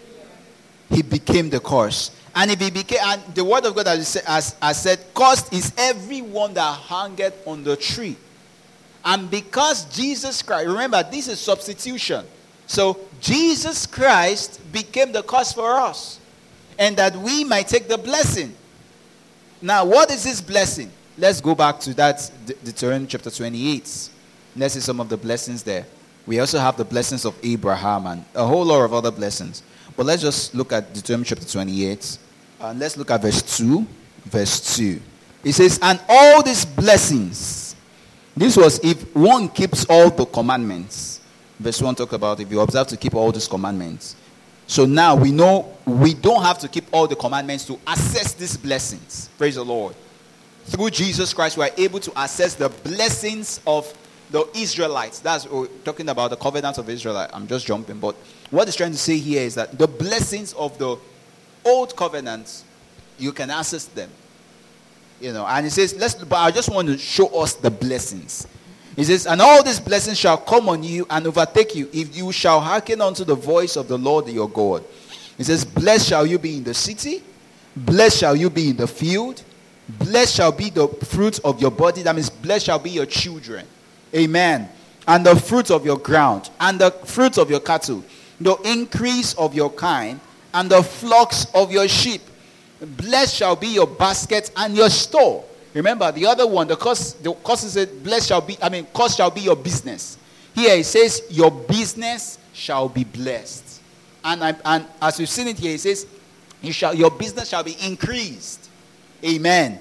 He became the curse. And if he became, and the word of God has, has, has said, cursed is everyone that hangeth on the tree. And because Jesus Christ, remember, this is substitution. So Jesus Christ became the curse for us, and that we might take the blessing. Now, what is this blessing? Let's go back to that Deuteronomy chapter twenty-eight. Let's see some of the blessings there. We also have the blessings of Abraham and a whole lot of other blessings. But let's just look at Deuteronomy chapter twenty-eight. And let's look at verse two. Verse two. It says, and all these blessings. This was if one keeps all the commandments. Verse one talked about if you observe to keep all these commandments. So now we know we don't have to keep all the commandments to access these blessings. Praise the Lord. Through Jesus Christ, we are able to access the blessings of the Israelites. That's we're talking about the covenant of Israel. I'm just jumping. But what it's trying to say here is that the blessings of the old covenant, you can access them. You know, and it says, let's, but I just want to show us the blessings. It says, and all these blessings shall come on you and overtake you if you shall hearken unto the voice of the Lord your God. It says, blessed shall you be in the city, blessed shall you be in the field, blessed shall be the fruit of your body. That means blessed shall be your children. Amen. And the fruit of your ground, and the fruit of your cattle, the increase of your kind, and the flocks of your sheep. Blessed shall be your basket and your store. Remember the other one, the cost, the cost is said, blessed shall be, I mean, cost shall be your business. Here it says, your business shall be blessed. And, I, and as we've seen it here, it says, you shall, your business shall be increased. Amen.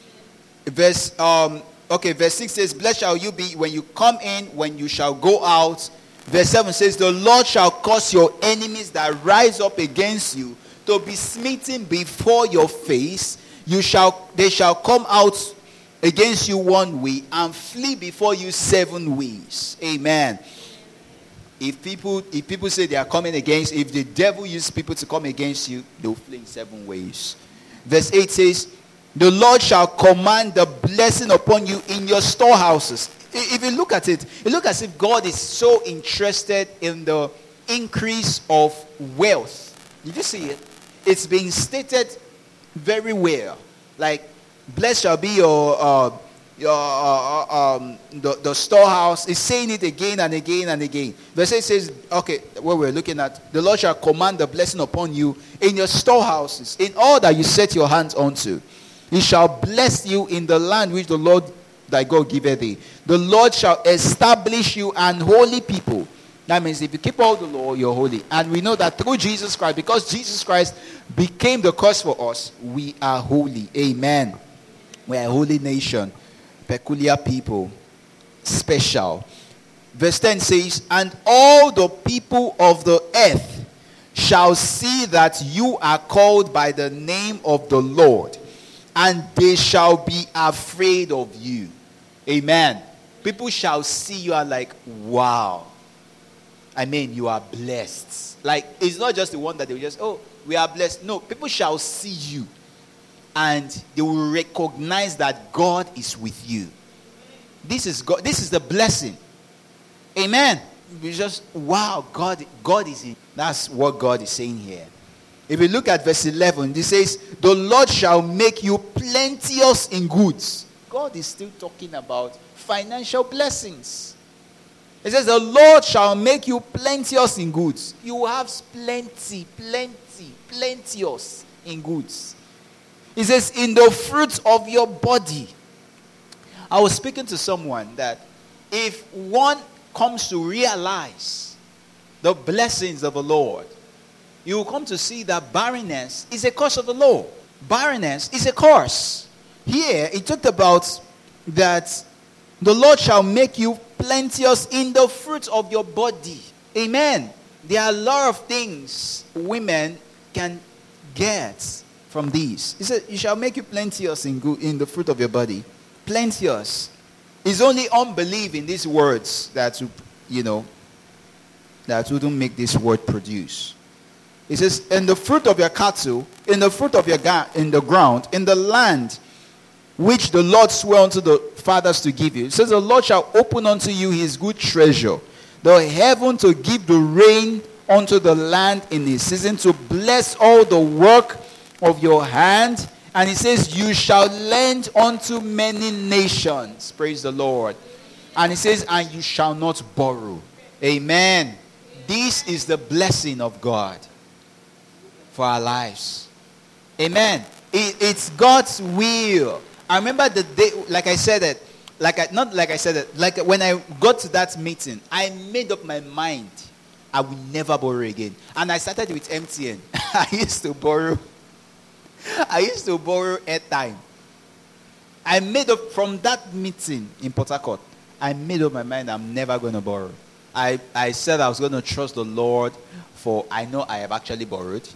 Verse, um, okay, verse six says, blessed shall you be when you come in, when you shall go out. Verse seven says, the Lord shall cause your enemies that rise up against you to be smitten before your face. You shall, they shall come out against you one way and flee before you seven ways. Amen. If people, if people say they are coming against, if the devil uses people to come against you, they'll flee in seven ways. Verse eight says, the Lord shall command the blessing upon you in your storehouses. If you look at it, it looks as if God is so interested in the increase of wealth. Did you see it? It's being stated very well. Like, blessed shall be your uh, your uh, um, the, the storehouse. It's saying it again and again and again. Verse eight says, okay, what we're looking at, the Lord shall command the blessing upon you in your storehouses, in all that you set your hands unto. He shall bless you in the land which the Lord thy God giveth thee. The Lord shall establish you an holy people. That means if you keep all the law, you're holy. And we know that through Jesus Christ, because Jesus Christ became the curse for us, we are holy. Amen. We are a holy nation, peculiar people, special. Verse ten says, and all the people of the earth shall see that you are called by the name of the Lord, and they shall be afraid of you. Amen. People shall see you and like, wow. I mean, you are blessed. Like, it's not just the one that they will just, oh, we are blessed. No, people shall see you. And they will recognize that God is with you. This is God. This is the blessing. Amen. We just, wow, God, God is in. That's what God is saying here. If you look at verse eleven, it says, the Lord shall make you plenteous in goods. God is still talking about financial blessings. It says, the Lord shall make you plenteous in goods. You will have plenty, plenty, plenteous in goods. It says, in the fruit of your body. I was speaking to someone that if one comes to realize the blessings of the Lord, you will come to see that barrenness is a curse of the law. Barrenness is a curse. Here, it talked about that the Lord shall make you plenteous in the fruit of your body. Amen. There are a lot of things women can get from these. He said, you shall make you plenteous in, good, in the fruit of your body. Plenteous. It's only unbelief in these words that, you know, that wouldn't make this word produce. It says, in the fruit of your cattle, in the fruit of your ga- in the ground, in the land which the Lord swore unto the fathers to give you. It says, the Lord shall open unto you his good treasure, the heaven to give the rain unto the land in his season, to bless all the work of your hand. And he says, you shall lend unto many nations. Praise the Lord. And he says, and you shall not borrow. Amen. This is the blessing of God for our lives. Amen. It, it's God's will. I remember the day, like I said it, like I, not like I said it, like when I got to that meeting, I made up my mind I will never borrow again. And I started with M T N. I used to borrow. I used to borrow airtime. I made up from that meeting in Port Harcourt. I made up my mind I'm never going to borrow. I, I said I was going to trust the Lord, for I know I have actually borrowed.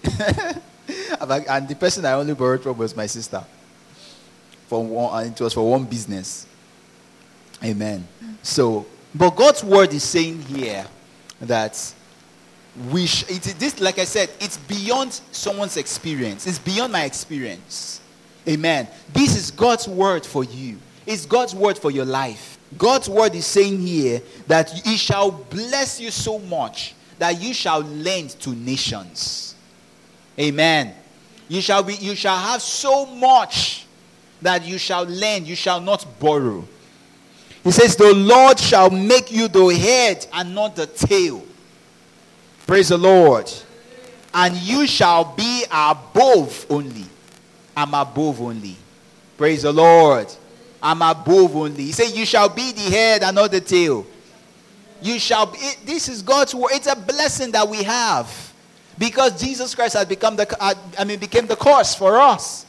And the person I only borrowed from was my sister. For one, it was for one business. Amen. So, but God's word is saying here that we sh- it, this, like I said, it's beyond someone's experience. It's beyond my experience. Amen. This is God's word for you. It's God's word for your life. God's word is saying here that he shall bless you so much that you shall lend to nations. Amen. You shall be, you shall have so much that you shall lend, you shall not borrow. He says, the Lord shall make you the head and not the tail. Praise the Lord. And you shall be above only. I'm above only. Praise the Lord. I'm above only. He said, you shall be the head and not the tail. You shall be. It, this is God's word. It's a blessing that we have. Because Jesus Christ has become the, uh, I mean, became the cause for us.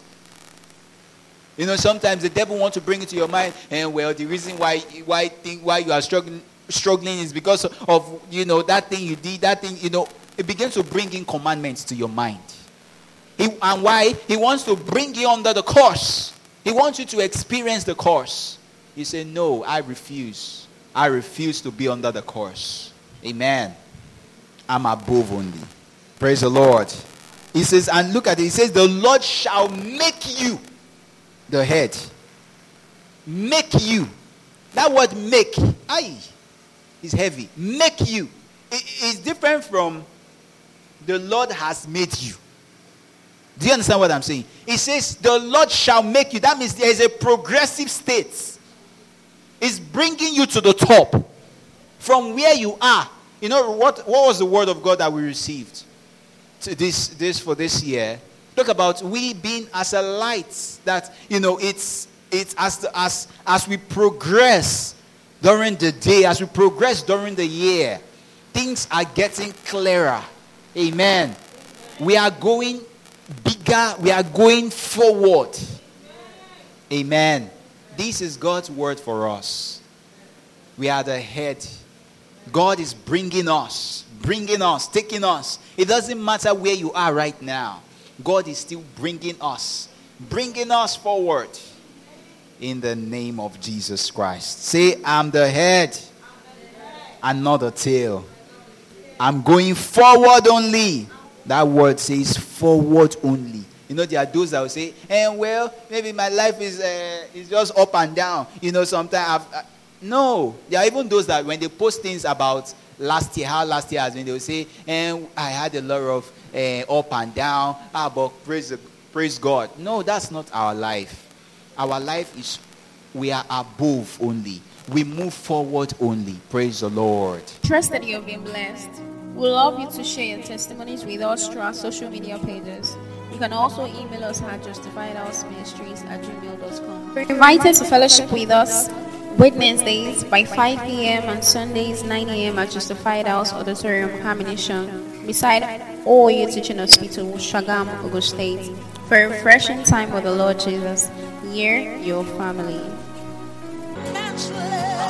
You know, sometimes the devil wants to bring it to your mind, and well, the reason why why think why you are struggling struggling is because of, you know, that thing you did, that thing, you know, it begins to bring in commandments to your mind. He, and why? He wants to bring you under the curse. He wants you to experience the curse. You say, no, I refuse. I refuse to be under the curse. Amen. I'm above only. Praise the Lord. He says, and look at it. He says, the Lord shall make you the head. Make you. That word make, aye, is heavy. Make you. It is different from the Lord has made you. Do you understand what I'm saying? It says the Lord shall make you. That means there is a progressive state. It's bringing you to the top. From where you are. You know what, what was the word of God that we received? To this, this for this year. Talk about we being as a light. That, you know, it's it's as the, as as we progress during the day, as we progress during the year, things are getting clearer. Amen. We are going bigger. We are going forward. Amen. This is God's word for us. We are the head. God is bringing us, bringing us, taking us. It doesn't matter where you are right now. God is still bringing us, bringing us forward. In the name of Jesus Christ. Say, I'm the head and not the tail. I'm going forward only. That word says forward only. You know, there are those that will say, "Eh, well, maybe my life is uh, is just up and down." You know, sometimes I've, uh, no. There are even those that when they post things about last year, how last year has been, they will say, "And I had a lot of uh, up and down." Ah, but praise praise God. No, that's not our life. Our life is, we are above only. We move forward only. Praise the Lord. Trust that you have been blessed. We love you to share your testimonies with us through our social media pages. You can also email us at justifiedhouseministries at gmail dot com. You're invited to fellowship with us Wednesdays by five p.m. and Sundays nine a.m. at Justified House Auditorium, Ammunition, beside O A U Teaching Hospital, Shagam, Ogun State, for a refreshing time with the Lord Jesus. Near your family.